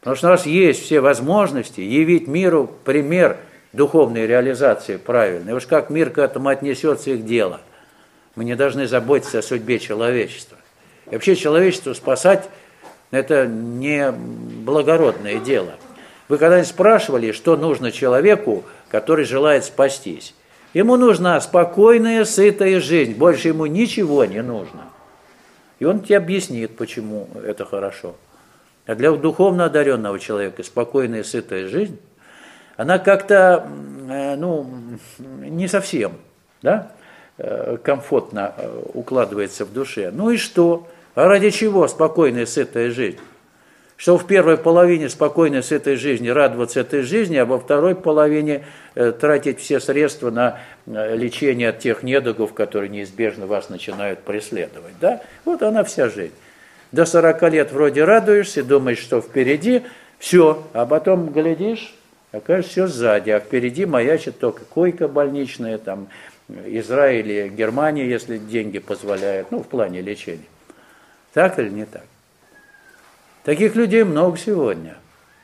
Потому что у нас есть все возможности явить миру пример духовной реализации правильной. И уж как мир к этому отнесется, их дело. Мы не должны заботиться о судьбе человечества. И вообще человечество спасать – это не благородное дело. Вы когда-нибудь спрашивали, что нужно человеку, который желает спастись? Ему нужна спокойная, сытая жизнь, больше ему ничего не нужно. И он тебе объяснит, почему это хорошо. А для духовно одаренного человека спокойная, сытая жизнь, она как-то, не совсем, да, комфортно укладывается в душе. Ну и что? А ради чего спокойная, сытая жизнь? Что в первой половине спокойной, сытой жизни радоваться этой жизни, а во второй половине тратить все средства на лечение от тех недугов, которые неизбежно вас начинают преследовать. Да? Вот она вся жизнь. До 40 лет вроде радуешься, думаешь, что впереди, все, а потом глядишь, окажется все сзади, а впереди маячит только койка больничная, там, Израиль и Германия, если деньги позволяют, в плане лечения. Так или не так? Таких людей много сегодня.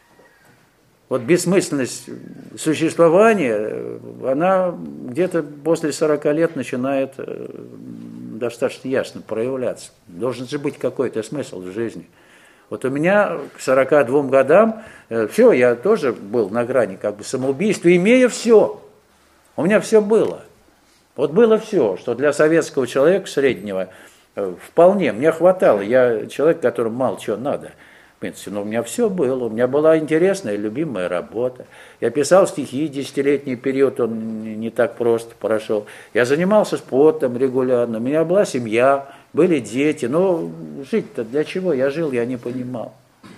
Вот бессмысленность существования, она где-то после 40 лет начинает достаточно ясно проявляться. Должен же быть какой-то смысл в жизни. Вот у меня к 42 годам, все, я тоже был на грани самоубийства, имея все. У меня все было. Вот было все, что для советского человека среднего вполне, мне хватало. Я человек, которому мало чего надо. Но у меня все было, у меня была интересная, любимая работа. Я писал стихи, 10-летний период, он не так просто прошел. Я занимался спортом регулярно, у меня была семья, были дети. Но жить-то для чего я жил, я не понимал.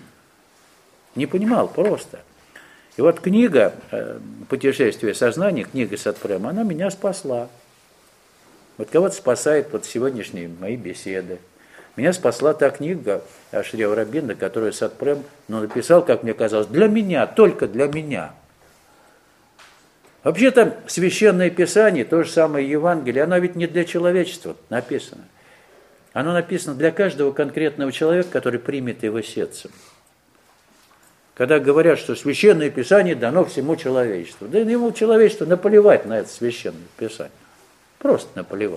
Не понимал просто. И вот книга «Путешествие сознания», книга Сатпрема, она меня спасла. Вот кого-то спасает сегодняшние мои беседы. Меня спасла та книга Шри Аурабинда, которую Сатпрем написал, как мне казалось, для меня, только для меня. Вообще-то Священное Писание, то же самое Евангелие, оно ведь не для человечества написано. Оно написано для каждого конкретного человека, который примет его сердцем. Когда говорят, что Священное Писание дано всему человечеству, да ему человечеству наплевать на это Священное Писание. Просто наплевать.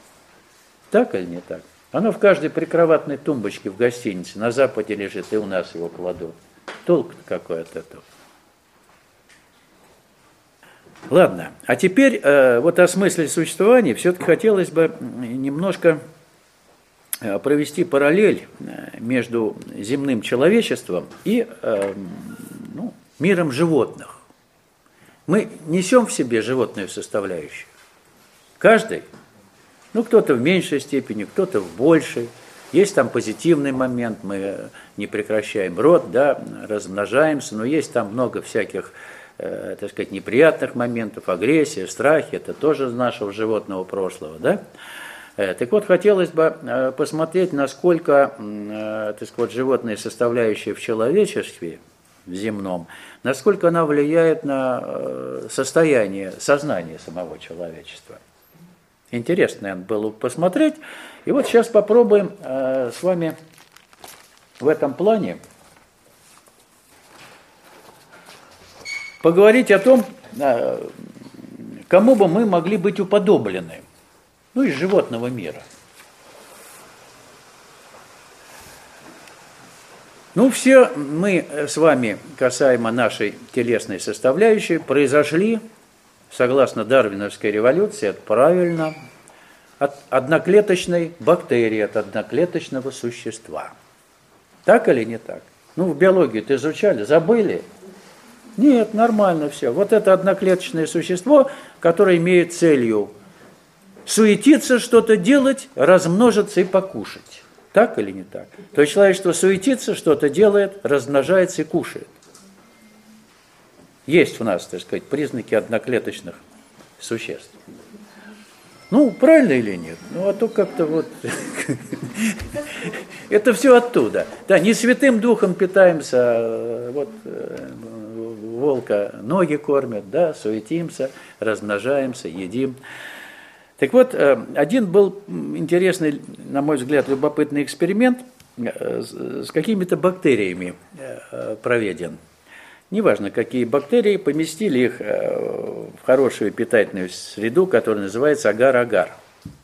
Так или не так? Оно в каждой прикроватной тумбочке в гостинице на Западе лежит, и у нас его кладут. Толк-то какой от этого? Ладно, а теперь о смысле существования все-таки хотелось бы немножко провести параллель между земным человечеством и миром животных. Мы несем в себе животную составляющую. Каждый. Кто-то в меньшей степени, кто-то в большей. Есть там позитивный момент, мы не прекращаем род, да, размножаемся, но есть там много всяких, неприятных моментов, агрессия, страхи, это тоже из нашего животного прошлого, да. Так вот, хотелось бы посмотреть, насколько, животная составляющая в человечестве, в земном, насколько она влияет на состояние сознания самого человечества. Интересно, наверное, было посмотреть. И вот сейчас попробуем с вами в этом плане поговорить о том, кому бы мы могли быть уподоблены, из животного мира. Все мы с вами, касаемо нашей телесной составляющей, произошли, согласно Дарвиновской революции, это правильно, от одноклеточной бактерии, от одноклеточного существа. Так или не так? В биологию-то изучали, забыли? Нет, нормально все. Вот это одноклеточное существо, которое имеет целью суетиться, что-то делать, размножиться и покушать. Так или не так? То есть человечество суетится, что-то делает, размножается и кушает. Есть у нас, признаки одноклеточных существ. Правильно или нет? А то как-то это все оттуда. Да, не святым духом питаемся, волка ноги кормят, да, суетимся, размножаемся, едим. Так вот, один был интересный, на мой взгляд, любопытный эксперимент с какими-то бактериями проведен. Неважно, какие бактерии, поместили их в хорошую питательную среду, которая называется агар-агар.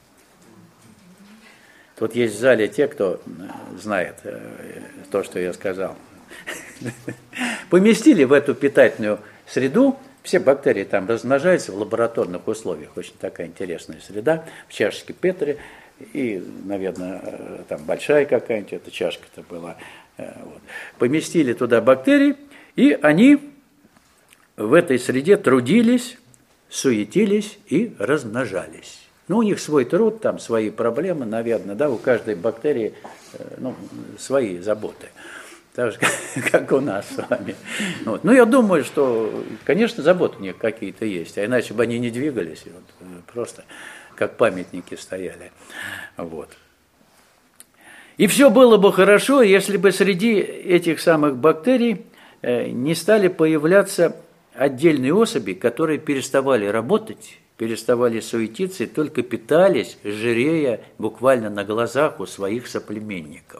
Тут есть в зале те, кто знает то, что я сказал. Поместили в эту питательную среду, все бактерии там размножаются в лабораторных условиях. Очень такая интересная среда, в чашечке Петри. И, наверное, там большая какая-нибудь эта чашка-то была. Вот. Поместили туда бактерии, и они в этой среде трудились, суетились и размножались. Ну, у них свой труд, там свои проблемы, наверное, да, у каждой бактерии свои заботы. Так же, как у нас с вами. Вот. Ну, я думаю, что, конечно, заботы у них какие-то есть, а иначе бы они не двигались, вот, просто как памятники стояли. Вот. И все было бы хорошо, если бы среди этих самых бактерий не стали появляться отдельные особи, которые переставали работать, переставали суетиться и только питались, жирея буквально на глазах у своих соплеменников.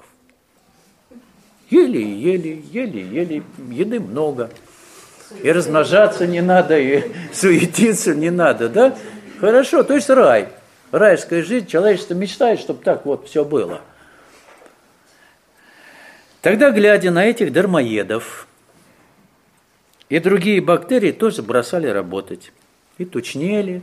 Ели, еды много. И размножаться не надо, и суетиться не надо, да? Хорошо, то есть рай. Райская жизнь, человечество мечтает, чтобы так вот все было. Тогда, глядя на этих дармоедов, и другие бактерии тоже бросали работать. И тучнели.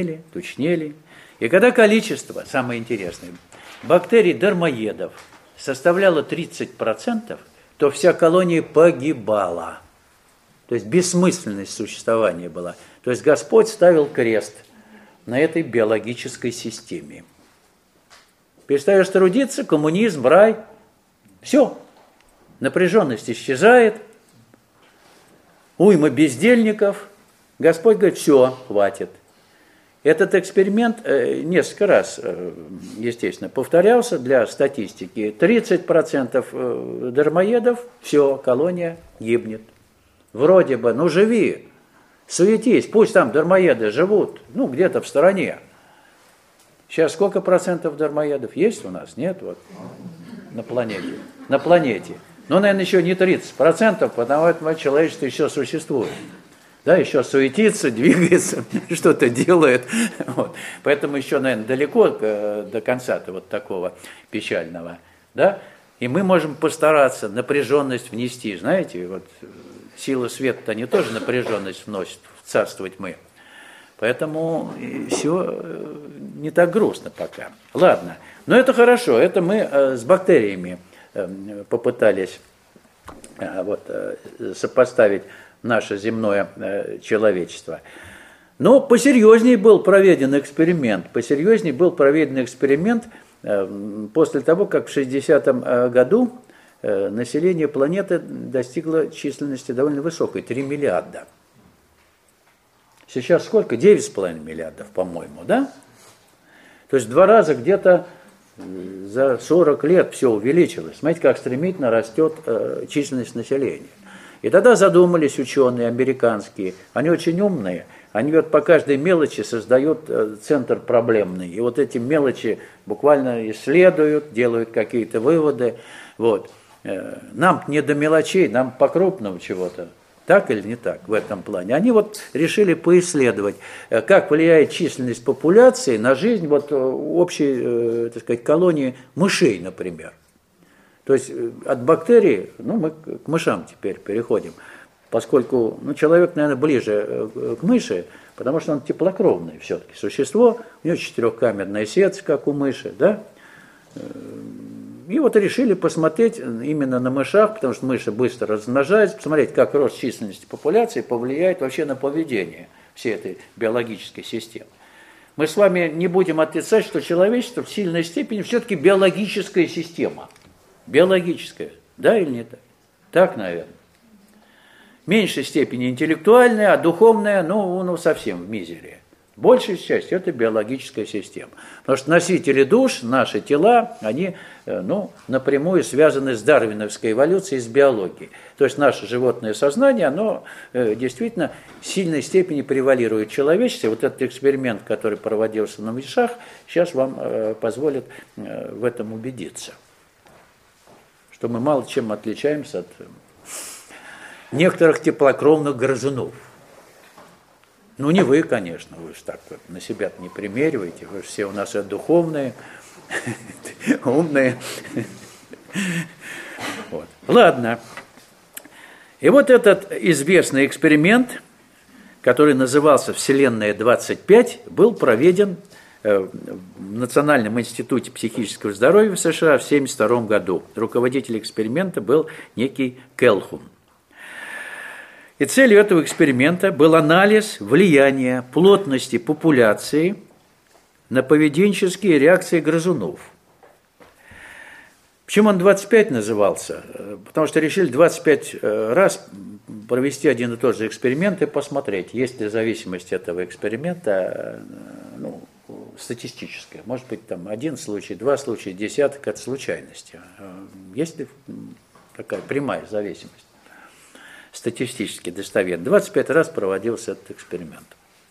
И когда количество, самое интересное, бактерий-дармоедов составляло 30%, то вся колония погибала. То есть бессмысленность существования была. То есть Господь ставил крест на этой биологической системе. Перестаешь трудиться, коммунизм, рай. Все. Напряженность исчезает. Уйма бездельников. Господь говорит, все, хватит. Этот эксперимент несколько раз, естественно, повторялся для статистики. 30% дармоедов, все, колония гибнет. Вроде бы, ну живи, суетись, пусть там дармоеды живут, ну где-то в стороне. Сейчас сколько процентов дармоедов есть у нас? Нет, вот на планете. На планете. Ну, наверное, еще не 30%, потому что человечество еще существует. Да, еще суетится, двигается, что-то делает. Вот. Поэтому еще, наверное, далеко до конца-то вот такого печального. Да? И мы можем постараться напряженность внести. Знаете, вот сила света, они тоже напряженность вносят в царство тьмы. Поэтому все не так грустно пока. Ладно, но это хорошо. Это мы с бактериями попытались сопоставить наше земное человечество. Но посерьезнее был проведен эксперимент. После того, как в 60-м году население планеты достигло численности довольно высокой, 3 миллиарда. Сейчас сколько? 9,5 миллиардов, по-моему, да? То есть в 2 раза где-то за 40 лет все увеличилось. Смотрите, как стремительно растет численность населения. И тогда задумались ученые американские, они очень умные, они вот по каждой мелочи создают центр проблемный. И вот эти мелочи буквально исследуют, делают какие-то выводы. Вот. Нам не до мелочей, нам по-крупному чего-то. Так или не так в этом плане? Они вот решили поисследовать, как влияет численность популяции на жизнь вот общей, так сказать, колонии мышей, например. То есть от бактерий, мы к мышам теперь переходим, поскольку человек, наверное, ближе к мыши, потому что он теплокровное все-таки существо, у него 4-камерное сердце, как у мыши, да? И вот решили посмотреть именно на мышах, потому что мыши быстро размножаются, посмотреть, как рост численности популяции повлияет вообще на поведение всей этой биологической системы. Мы с вами не будем отрицать, что человечество в сильной степени все-таки биологическая система. Биологическая, да или не так? Так, наверное. В меньшей степени интеллектуальная, а духовная, совсем в мизере. Большая часть – это биологическая система. Потому что носители душ, наши тела, они напрямую связаны с дарвиновской эволюцией, с биологией. То есть наше животное сознание, оно действительно в сильной степени превалирует человечество. Вот этот эксперимент, который проводился на мышах, сейчас вам позволит в этом убедиться. Что мы мало чем отличаемся от некоторых теплокровных грызунов. Ну, не вы, конечно, вы же так вот на себя не примериваете, вы же все у нас духовные, умные. Вот. Ладно. И вот этот известный эксперимент, который назывался «Вселенная-25», был проведен в Национальном институте психического здоровья в США в 1972 году. Руководитель эксперимента был некий Келхун. И целью этого эксперимента был анализ влияния плотности популяции на поведенческие реакции грызунов. Почему он 25 назывался? Потому что решили 25 раз провести один и тот же эксперимент и посмотреть, есть ли зависимость этого эксперимента статистическая. Может быть, там один случай, два случая, десяток от случайности. Есть ли такая прямая зависимость? Статистически достоверно. 25 раз проводился этот эксперимент.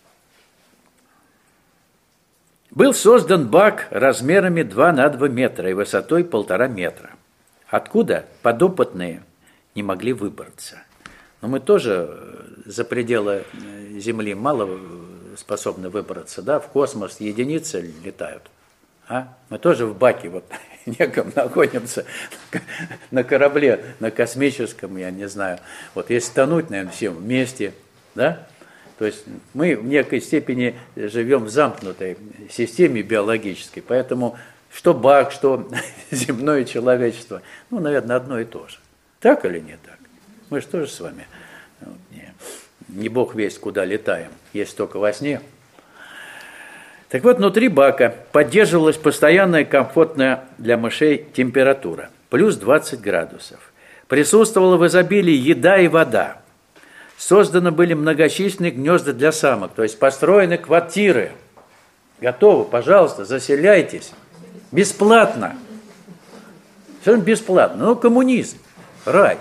Был создан бак размерами 2 на 2 метра и высотой 1,5 метра. Откуда подопытные не могли выбраться. Но мы тоже за пределы Земли мало способны выбраться, да? В космос единицы летают. А? Мы тоже в баке вот неком находимся на корабле, на космическом, я не знаю. Вот если тонуть, наверное, все вместе, да? То есть мы в некой степени живем в замкнутой системе биологической, поэтому что бак, что земное человечество, наверное, одно и то же. Так или не так? Мы же тоже с вами не бог весть куда летаем, есть только во сне. Так вот, внутри бака поддерживалась постоянная комфортная для мышей температура, плюс 20 градусов. Присутствовала в изобилии еда и вода. Созданы были многочисленные гнезда для самок, то есть построены квартиры. Готовы, пожалуйста, заселяйтесь. Бесплатно. Совершенно бесплатно. Коммунизм, рай.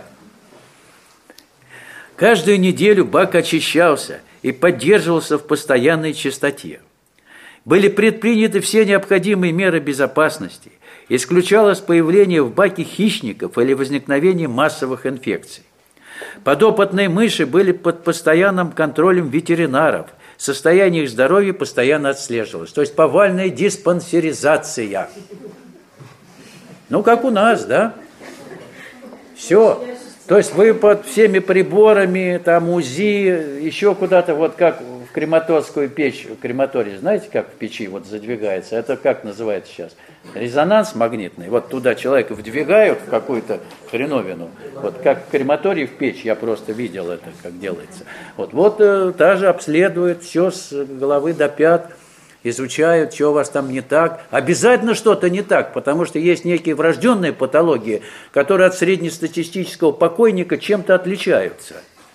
Каждую неделю бак очищался и поддерживался в постоянной чистоте. Были предприняты все необходимые меры безопасности. Исключалось появление в баке хищников или возникновение массовых инфекций. Подопытные мыши были под постоянным контролем ветеринаров. Состояние их здоровья постоянно отслеживалось. То есть повальная диспансеризация. Как у нас, да? Все. То есть вы под всеми приборами, там УЗИ, еще куда-то, вот как в крематорскую печь, крематорий, знаете, как в печи вот задвигается? Это как называется сейчас? Резонанс магнитный. Вот туда человека вдвигают в какую-то хреновину. Вот как в крематории в печь, я просто видел это, как делается. Вот та же обследует все с головы до пят, изучают, что у вас там не так. Обязательно что-то не так, потому что есть некие врожденные патологии, которые от среднестатистического покойника чем-то отличаются.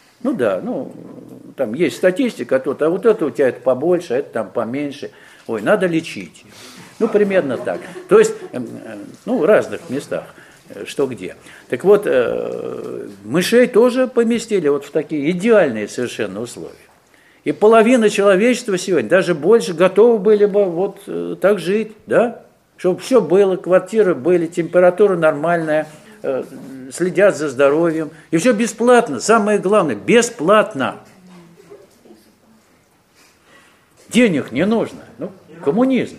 Там есть статистика, а вот это у тебя это побольше, а это там поменьше. Ой, надо лечить. Примерно так. То есть, в разных местах, что где. Так вот, мышей тоже поместили вот в такие идеальные совершенно условия. И половина человечества сегодня, даже больше, готовы были бы вот так жить, да? Чтобы все было, квартиры были, температура нормальная, следят за здоровьем. И все бесплатно, самое главное, бесплатно. Денег не нужно. Коммунизм.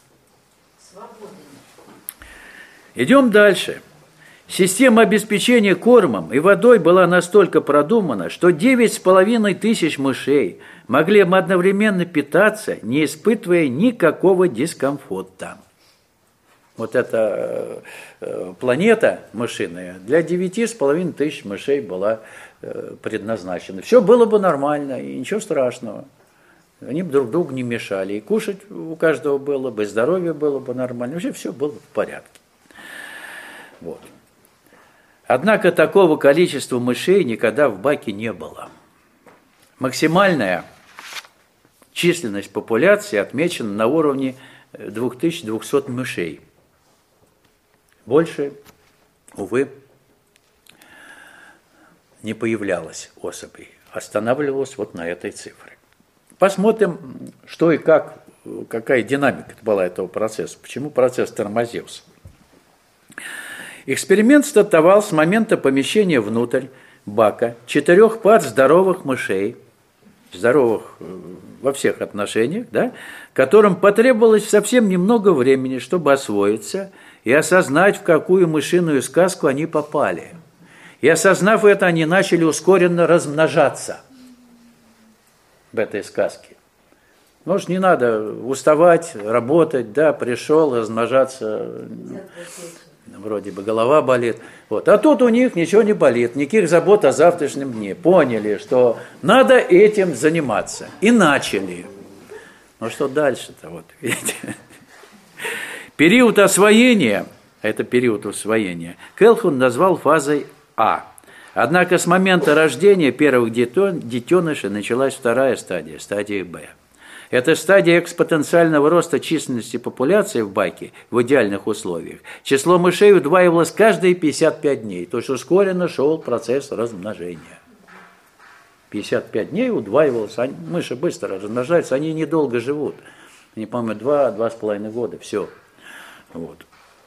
Идем дальше. Система обеспечения кормом и водой была настолько продумана, что 9,5 тысяч мышей могли одновременно питаться, не испытывая никакого дискомфорта. Вот эта планета мышиная для 9,5 тысяч мышей была предназначена. Все было бы нормально, и ничего страшного. Они бы друг другу не мешали. И кушать у каждого было бы, и здоровье было бы нормально. Вообще все было в порядке. Вот. Однако такого количества мышей никогда в баке не было. Максимальная численность популяции отмечена на уровне 2200 мышей. Больше, увы, не появлялось особей. Останавливалось вот на этой цифре. Посмотрим, что и как, какая динамика была этого процесса, почему процесс тормозился. Эксперимент стартовал с момента помещения внутрь бака 4 пар здоровых мышей, здоровых во всех отношениях, да, которым потребовалось совсем немного времени, чтобы освоиться и осознать, в какую мышиную сказку они попали. И осознав это, они начали ускоренно размножаться в этой сказке. Может, не надо уставать, работать, да, пришел, размножаться, вроде бы голова болит. Вот. А тут у них ничего не болит, никаких забот о завтрашнем дне. Поняли, что надо этим заниматься. И начали. Ну что дальше-то, вот видите. Период освоения, это период усвоения, Кэлхун назвал фазой А. Однако с момента рождения первых детенышей началась вторая стадия, стадия Б. Это стадия экспоненциального роста численности популяции в баке в идеальных условиях. Число мышей удваивалось каждые 55 дней, то есть ускоренно шел процесс размножения. 55 дней удваивалось, мыши быстро размножаются, они недолго живут. Они, по-моему, 2-2,5 года, все. Вот.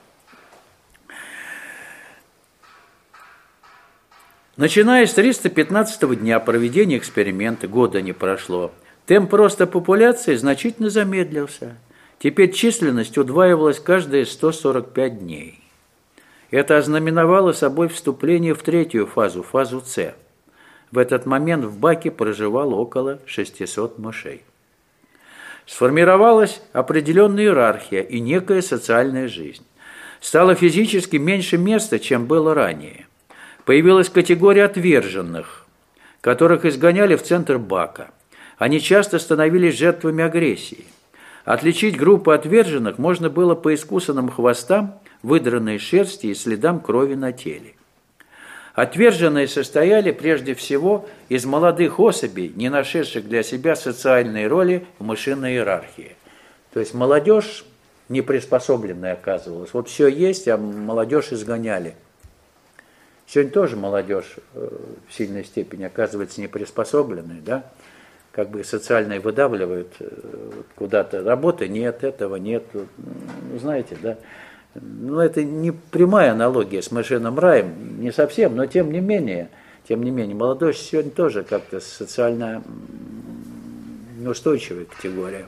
Начиная с 315-го дня проведения эксперимента, года не прошло, темп роста популяции значительно замедлился. Теперь численность удваивалась каждые 145 дней. Это ознаменовало собой вступление в третью фазу, фазу С. В этот момент в баке проживало около 600 мышей. Сформировалась определенная иерархия и некая социальная жизнь. Стало физически меньше места, чем было ранее. Появилась категория отверженных, которых изгоняли в центр бака. Они часто становились жертвами агрессии. Отличить группу отверженных можно было по искусанным хвостам, выдранной шерсти и следам крови на теле. Отверженные состояли прежде всего из молодых особей, не нашедших для себя социальной роли в мышиной иерархии. То есть молодежь неприспособленная оказывалась. Вот все есть, а молодежь изгоняли. Сегодня тоже молодежь в сильной степени оказывается неприспособленной, да? Как бы социально выдавливают куда-то. Работы нет, этого нет. Знаете, да? Но это не прямая аналогия с мышиным раем, не совсем, но тем не менее, молодежь сегодня тоже как-то социально неустойчивая категория.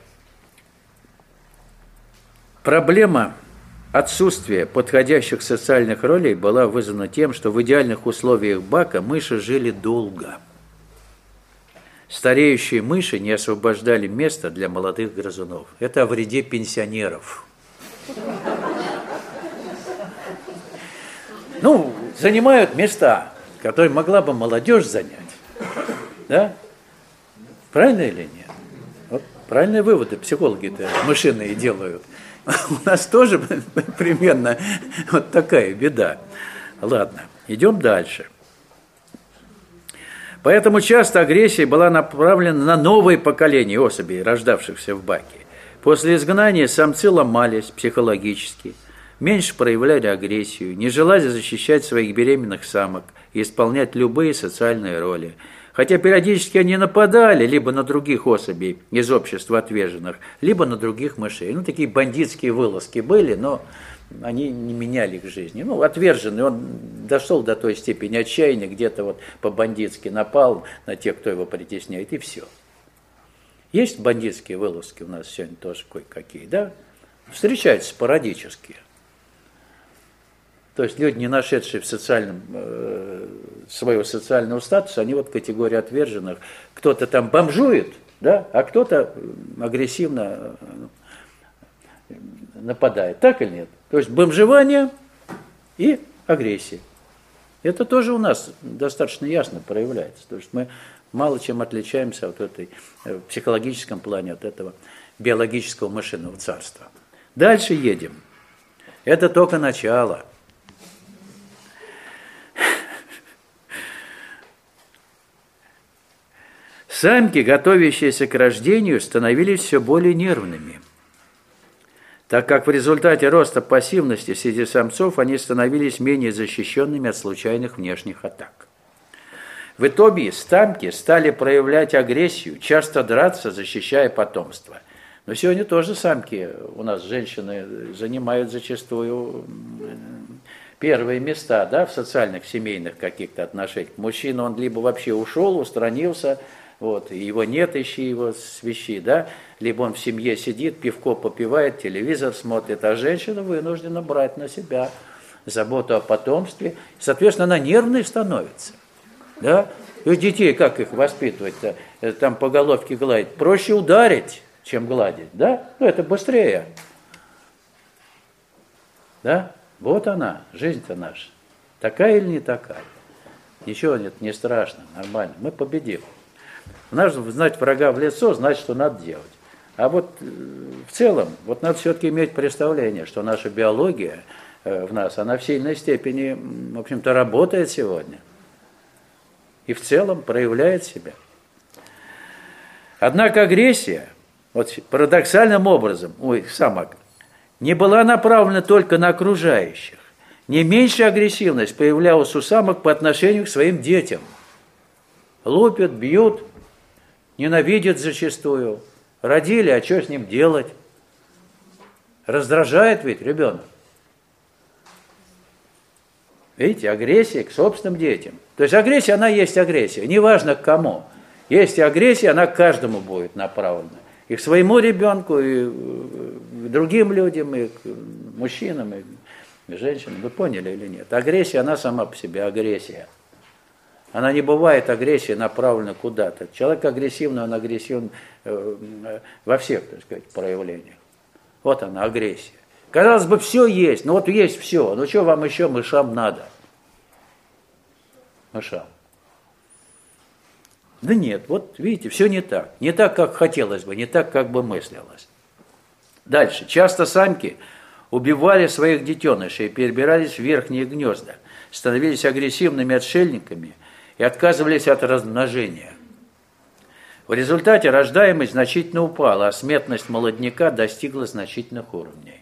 Проблема отсутствия подходящих социальных ролей была вызвана тем, что в идеальных условиях бака мыши жили долго. Стареющие мыши не освобождали места для молодых грызунов. Это о вреде пенсионеров. Занимают места, которые могла бы молодежь занять. Да? Правильно или нет? Вот правильные выводы психологи-то мышиные делают. У нас тоже примерно вот такая беда. Ладно, идем дальше. Поэтому часто агрессия была направлена на новое поколение особей, рождавшихся в баке. После изгнания самцы ломались психологически, меньше проявляли агрессию, не желали защищать своих беременных самок и исполнять любые социальные роли. Хотя периодически они нападали либо на других особей из общества отверженных, либо на других мышей. Такие бандитские вылазки были, но они не меняли их жизни. Отверженный, он дошел до той степени отчаяния, где-то вот по-бандитски напал на тех, кто его притесняет, и все. Есть бандитские вылазки у нас сегодня тоже кое-какие, да? Встречаются спорадически. То есть люди, не нашедшие в своего социального статуса, они вот категория отверженных. Кто-то там бомжует, да, а кто-то агрессивно нападает. Так или нет? То есть бомжевание и агрессия. Это тоже у нас достаточно ясно проявляется. То есть мы мало чем отличаемся от этой, в психологическом плане от этого биологического мышиного царства. Дальше едем. Это только начало. Самки, готовящиеся к рождению, становились все более нервными, так как в результате роста пассивности среди самцов они становились менее защищенными от случайных внешних атак. В итоге самки стали проявлять агрессию, часто драться, защищая потомство. Но сегодня тоже самки у нас, женщины, занимают зачастую первые места, да, в социальных, семейных каких-то отношениях. Мужчина, он либо вообще ушел, устранился, вот, его нет, ищи его свищи, да, либо он в семье сидит, пивко попивает, телевизор смотрит, а женщина вынуждена брать на себя заботу о потомстве. Соответственно, она нервной становится, да. И детей, как их воспитывать-то? Там по головке гладить. Проще ударить, чем гладить, да? Ну, это быстрее. Да? Вот она, жизнь-то наша. Такая или не такая? Ничего нет, не страшно, нормально. Мы победим. Надо знать врага в лицо, знать, что надо делать. А вот в целом, вот надо все-таки иметь представление, что наша биология в нас, она в сильной степени, в общем-то, работает сегодня. И в целом проявляет себя. Однако агрессия, вот парадоксальным образом, самок, не была направлена только на окружающих. Не меньшая агрессивность появлялась у самок по отношению к своим детям. Лупят, бьют, ненавидят зачастую. Родили, а что с ним делать? Раздражает ведь ребенок. Видите, агрессия к собственным детям. То есть агрессия, она есть агрессия, неважно к кому. Есть агрессия, она к каждому будет направлена. И к своему ребенку, и к другим людям, и к мужчинам, и к женщинам. Вы поняли или нет? Агрессия, она сама по себе агрессия. Она не бывает агрессия направлена куда-то. Человек агрессивный, он агрессивен во всех, так сказать, проявлениях. Вот она, агрессия. Казалось бы, все есть, ну вот есть все, ну что вам еще мышам надо? Мышам. Да нет, вот видите, все не так. Не так, как хотелось бы, не так, как бы мыслилось. Дальше. Часто самки убивали своих детенышей и перебирались в верхние гнезда, становились агрессивными отшельниками и отказывались от размножения. В результате рождаемость значительно упала, а смертность молодняка достигла значительных уровней.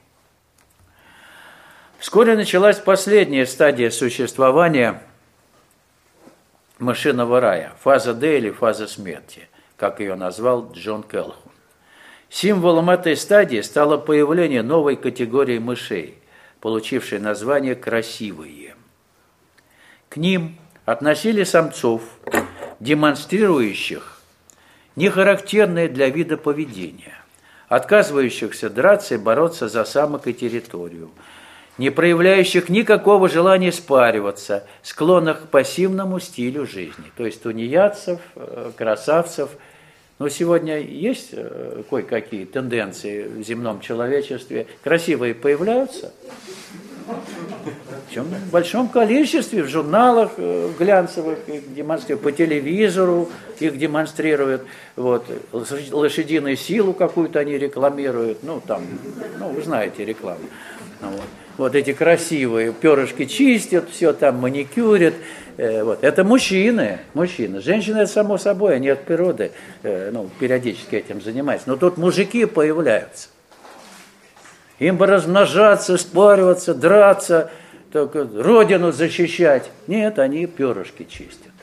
Вскоре началась последняя стадия существования мышиного рая, фаза Д или фаза смерти, как ее назвал Джон Келхун. Символом этой стадии стало появление новой категории мышей, получившей название «красивые». К ним относили самцов, демонстрирующих нехарактерное для вида поведение, отказывающихся драться и бороться за самок и территорию, не проявляющих никакого желания спариваться, склонных к пассивному стилю жизни. То есть тунеядцев, красавцев. Но сегодня есть кое-какие тенденции в земном человечестве. Красивые появляются. Причем в большом количестве, в журналах глянцевых, их демонстрируют, по телевизору их демонстрируют. Вот. Лошадиную силу какую-то они рекламируют. Ну, там, вы знаете рекламу. Вот. Вот эти красивые перышки чистят, все там маникюрят. Вот. Это мужчины. Женщины, это само собой, они от природы периодически этим занимаются. Но тут мужики появляются. Им бы размножаться, спариваться, драться, только родину защищать. Нет, они перышки чистят.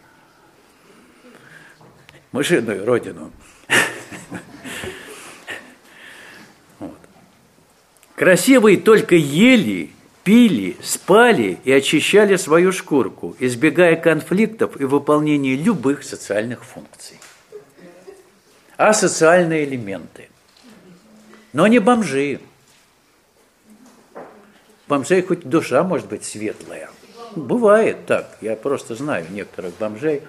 Мышиную родину. Красивые только ели, пили, спали и очищали свою шкурку, избегая конфликтов и выполнения любых социальных функций. Асоциальные элементы. Но не бомжи. Бомжей хоть душа может быть светлая. Бывает так. Я просто знаю некоторых бомжей,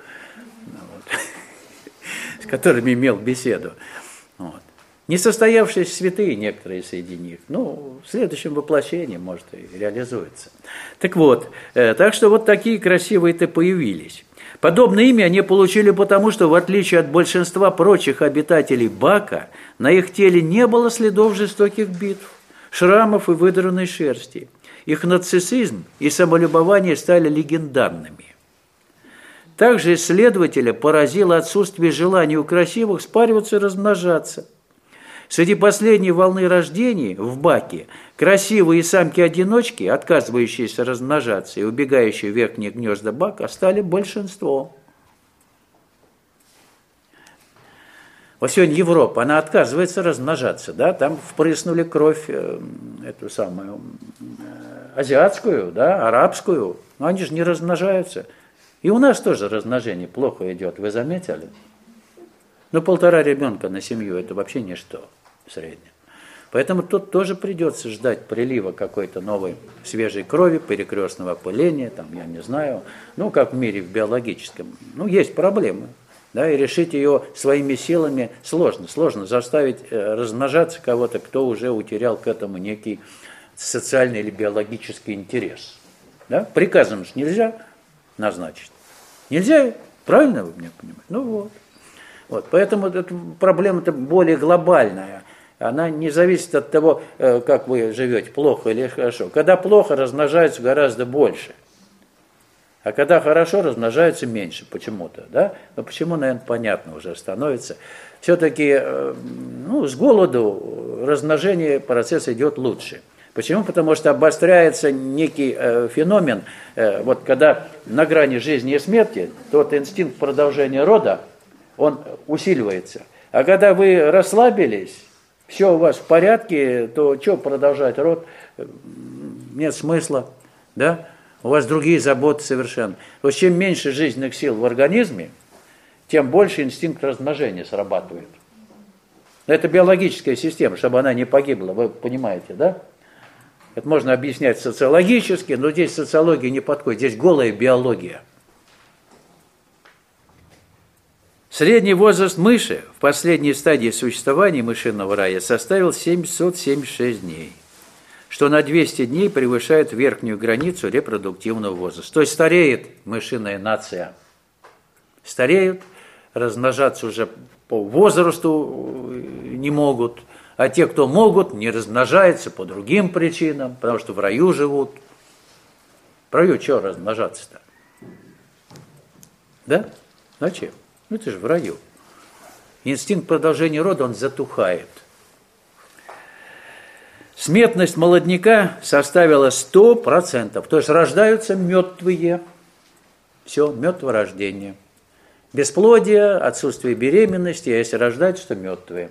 с которыми имел беседу. Несостоявшиеся святые некоторые среди них. В следующем воплощении, может, и реализуется. Так вот, так что вот такие красивые-то появились. Подобное имя они получили потому, что, в отличие от большинства прочих обитателей Бака, на их теле не было следов жестоких битв, шрамов и выдранной шерсти. Их нарциссизм и самолюбование стали легендарными. Также исследователя поразило отсутствие желания у красивых спариваться и размножаться. Среди последней волны рождений в Баке красивые самки-одиночки, отказывающиеся размножаться и убегающие в верхние гнезда Бака, стали большинством. Вот сегодня Европа, она отказывается размножаться, да, там впрыснули кровь, эту самую азиатскую, да, арабскую, но они же не размножаются. И у нас тоже размножение плохо идет, вы заметили? Ну, 1,5 ребенка на семью – это вообще ничто в среднем. Поэтому тут тоже придется ждать прилива какой-то новой свежей крови, перекрестного опыления, там, я не знаю, ну, как в мире в биологическом. Ну, есть проблемы, да, и решить ее своими силами сложно. Сложно заставить размножаться кого-то, кто уже утерял к этому некий социальный или биологический интерес. Да? Приказом же нельзя назначить. Нельзя, правильно вы меня понимаете? Ну вот. Вот. Поэтому эта проблема-то более глобальная. Она не зависит от того, как вы живете, плохо или хорошо. Когда плохо, размножается гораздо больше. А когда хорошо, размножается меньше почему-то. Да? Но почему, наверное, понятно уже становится. Все-таки с голоду размножение процесс идет лучше. Почему? Потому что обостряется некий феномен, вот когда на грани жизни и смерти, тот инстинкт продолжения рода, он усиливается. А когда вы расслабились, все у вас в порядке, то что продолжать род? Нет смысла, да? У вас другие заботы совершенно. Вот чем меньше жизненных сил в организме, тем больше инстинкт размножения срабатывает. Это биологическая система, чтобы она не погибла, вы понимаете, да? Это можно объяснять социологически, но здесь социология не подходит, здесь голая биология. Средний возраст мыши в последней стадии существования мышиного рая составил 776 дней, что на 200 дней превышает верхнюю границу репродуктивного возраста. То есть стареет мышиная нация. Стареют, размножаться уже по возрасту не могут, а те, кто могут, не размножаются по другим причинам, потому что в раю живут. В раю что размножаться-то? Да? Зачем? Ну, это же в раю. Инстинкт продолжения рода, он затухает. Смертность молодняка составила 100%. То есть рождаются мертвые. Все, мертворождение. Бесплодие, отсутствие беременности, а если рождаются, то мертвые.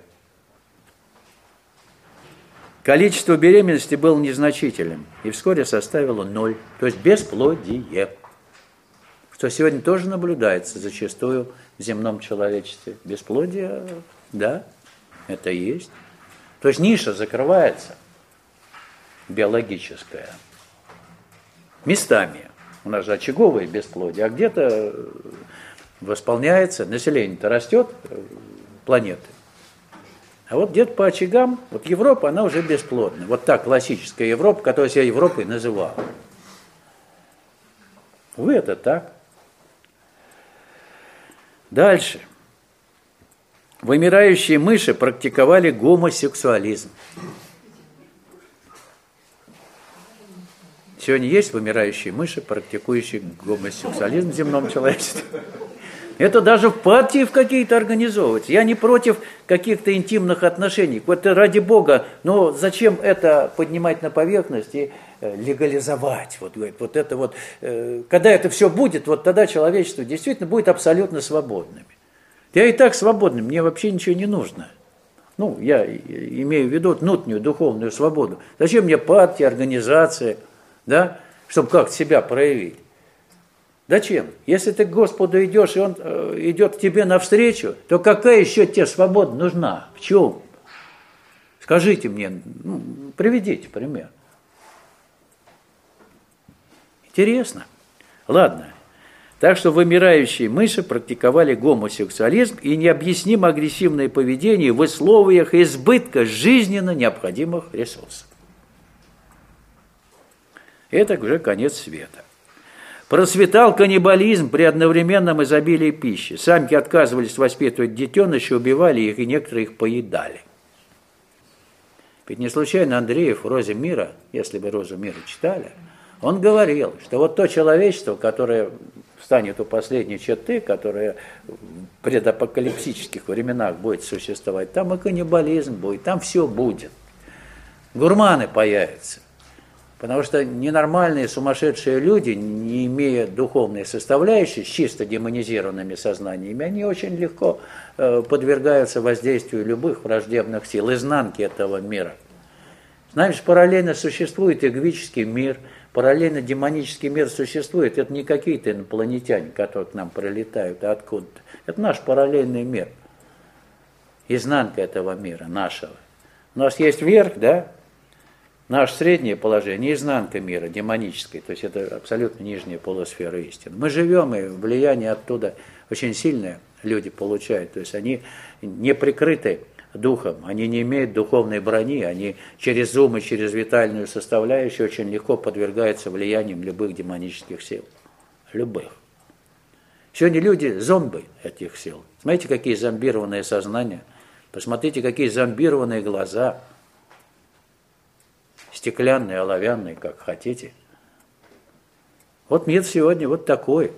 Количество беременности было незначительным и вскоре составило 0. То есть бесплодие. Что сегодня тоже наблюдается зачастую в земном человечестве. Бесплодие, да, это есть. То есть ниша закрывается, биологическая, местами. У нас же очаговое бесплодие, а где-то восполняется, население-то растет планеты. А вот где-то по очагам, вот Европа, она уже бесплодна. Вот та классическая Европа, которую себя Европой называла. Увы, это так. Дальше. Вымирающие мыши практиковали гомосексуализм. Сегодня есть вымирающие мыши, практикующие гомосексуализм в земном человечестве. Это даже в партии в какие-то организовывается. Я не против каких-то интимных отношений. Вот ради Бога, но зачем это поднимать на поверхность и легализовать? Вот это вот, когда это все будет, вот тогда человечество действительно будет абсолютно свободным. Я и так свободный, мне вообще ничего не нужно. Ну, я имею в виду внутреннюю духовную свободу. Зачем мне партия, организация, да, чтобы как-то себя проявить? Зачем? Если ты к Господу идешь, и Он идет к тебе навстречу, то какая еще тебе свобода нужна? В чем? Скажите мне, приведите пример. Интересно. Ладно. Так что вымирающие мыши практиковали гомосексуализм и необъяснимо агрессивное поведение в условиях избытка жизненно необходимых ресурсов. Это уже конец света. Процветал каннибализм при одновременном изобилии пищи. Самки отказывались воспитывать детенышей, убивали их, и некоторые их поедали. Ведь не случайно Андреев в «Розе мира», если вы «Розу мира» читали, он говорил, что вот то человечество, которое станет у последней черты, которое в предапокалипсических временах будет существовать, там и каннибализм будет, там все будет. Гурманы появятся. Потому что ненормальные, сумасшедшие люди, не имея духовной составляющей, с чисто демонизированными сознаниями, они очень легко подвергаются воздействию любых враждебных сил, изнанки этого мира. С нами же параллельно существует эгвический мир, параллельно демонический мир существует. Это не какие-то инопланетяне, которые к нам прилетают, а откуда-то. Это наш параллельный мир. Изнанка этого мира, нашего. У нас есть верх, да? Наше среднее положение, изнанка мира, демонической. То есть это абсолютно нижняя полусфера истины. Мы живем, и влияние оттуда очень сильное люди получают. То есть они не прикрыты духом, они не имеют духовной брони, они через ум и через витальную составляющую очень легко подвергаются влияниям любых демонических сил. Любых. Сегодня люди зомбы этих сил. Смотрите, какие зомбированные сознания. Посмотрите, какие зомбированные глаза. Стеклянные, оловянные, как хотите. Вот мир сегодня вот такой.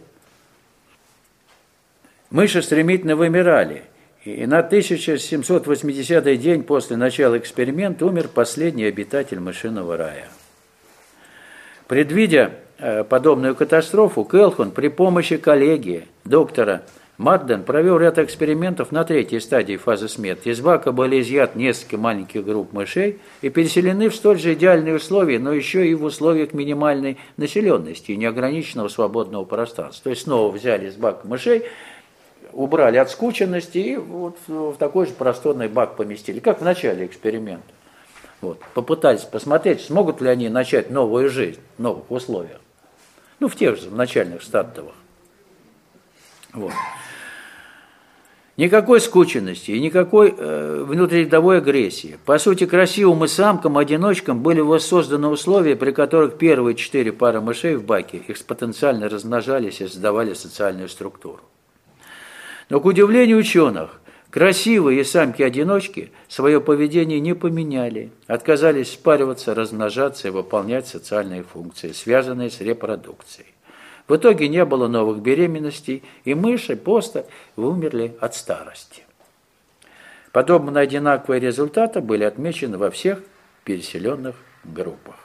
Мыши стремительно вымирали. И на 1780-й день после начала эксперимента умер последний обитатель мышиного рая. Предвидя подобную катастрофу, Келхун при помощи коллеги, доктора Мадден, провел ряд экспериментов на третьей стадии фазы смерти. Из бака были изъяты несколько маленьких групп мышей и переселены в столь же идеальные условия, но еще и в условиях минимальной населенности и неограниченного свободного пространства. То есть снова взяли из бака мышей, убрали от скученности и вот в такой же просторный бак поместили, как в начале эксперимента. Вот. Попытались посмотреть, смогут ли они начать новую жизнь в новых условиях. Ну, в тех же начальных стартовых. Вот. Никакой скученности и никакой внутрирядовой агрессии. По сути, красивым и самкам-одиночкам были воссозданы условия, при которых первые 4 пары мышей в баке экспотенциально размножались и создавали социальную структуру. Но, к удивлению ученых, красивые самки-одиночки свое поведение не поменяли, отказались спариваться, размножаться и выполнять социальные функции, связанные с репродукцией. В итоге не было новых беременностей, и мыши просто умерли от старости. Подобно одинаковые результаты были отмечены во всех переселенных группах.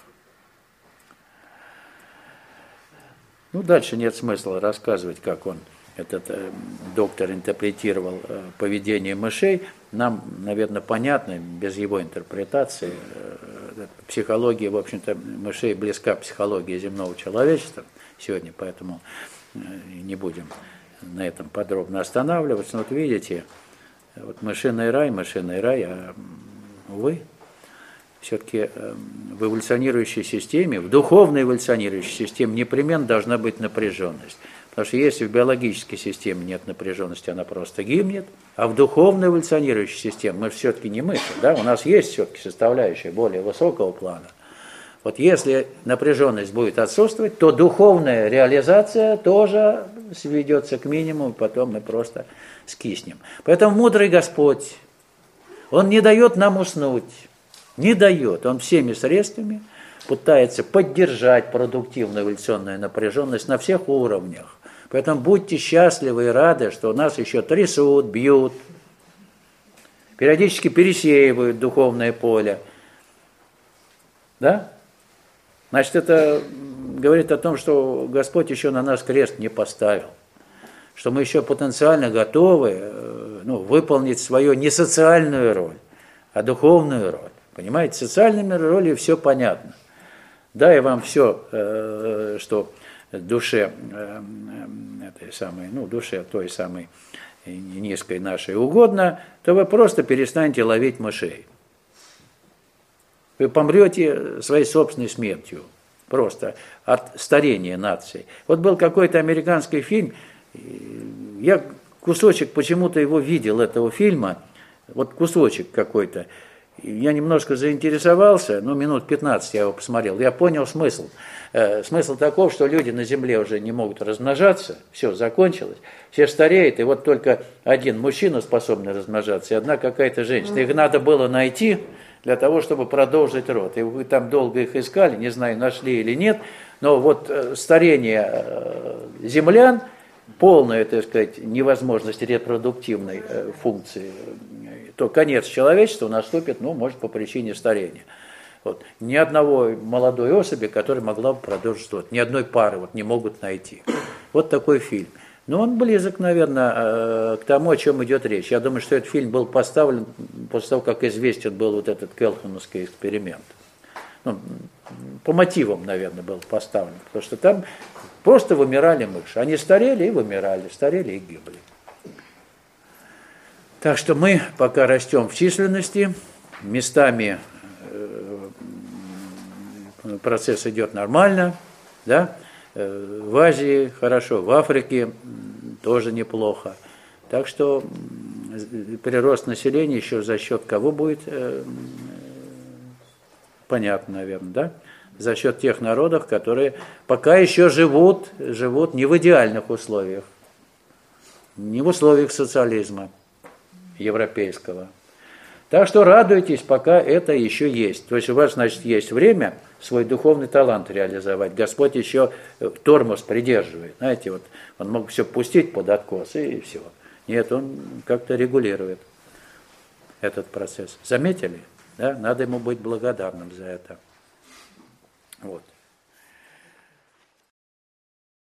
Ну, дальше нет смысла рассказывать, как этот доктор интерпретировал поведение мышей. Нам, наверное, понятно, без его интерпретации. Психология, в общем-то, мышей близка психологии земного человечества сегодня, поэтому не будем на этом подробно останавливаться. Но вот видите, вот мышиный рай, а, увы, все-таки в эволюционирующей системе, в духовной эволюционирующей системе непременно должна быть напряженность. Потому что если в биологической системе нет напряженности, она просто гибнет, а в духовной эволюционирующей системе мы все-таки не мыши, да? У нас есть все-таки составляющая более высокого плана. Вот если напряженность будет отсутствовать, то духовная реализация тоже сведется к минимуму, потом мы просто скиснем. Поэтому мудрый Господь, Он не дает нам уснуть, не дает, Он всеми средствами пытается поддержать продуктивную эволюционную напряженность на всех уровнях. Поэтому будьте счастливы и рады, что нас еще трясут, бьют, периодически пересеивают духовное поле. Да? Значит, это говорит о том, что Господь еще на нас крест не поставил, что мы еще потенциально готовы выполнить свою не социальную роль, а духовную роль. Понимаете, социальными ролями все понятно. Дай вам все, что душе, душе той самой низкой нашей угодно, то вы просто перестанете ловить мышей. Вы помрете своей собственной смертью, просто от старения нации. Вот был какой-то американский фильм, я кусочек почему-то его видел, этого фильма, вот кусочек какой-то. Я немножко заинтересовался, минут 15 я его посмотрел, я понял смысл. Смысл таков, что люди на земле уже не могут размножаться, все, закончилось, все стареют, и вот только один мужчина способен размножаться, и одна какая-то женщина. Их надо было найти для того, чтобы продолжить род. И вы там долго их искали, не знаю, нашли или нет, но вот старение землян, полная, так сказать, невозможность репродуктивной функции, то конец человечества наступит, может, по причине старения. Вот. Ни одного молодой особи, которая могла бы продолжить род, ни одной пары не могут найти. Вот такой фильм. Но он близок, наверное, к тому, о чем идет речь. Я думаю, что этот фильм был поставлен после того, как известен был вот этот келхуновский эксперимент. ну, по мотивам, наверное, был поставлен. Потому что там просто вымирали мыши. Они старели и вымирали, старели и гибли. Так что мы пока растем в численности, местами процесс идет нормально, да? В Азии хорошо, в Африке тоже неплохо. Так что прирост населения еще за счет кого будет, понятно, наверное, да? За счет тех народов, которые пока еще живут не в идеальных условиях, не в условиях социализма европейского. Так что радуйтесь, пока это еще есть. То есть у вас, значит, есть время свой духовный талант реализовать. Господь еще тормоз придерживает. Знаете, вот он мог все пустить под откос и все. Нет, он как-то регулирует этот процесс. Заметили? Да? Надо ему быть благодарным за это. Вот.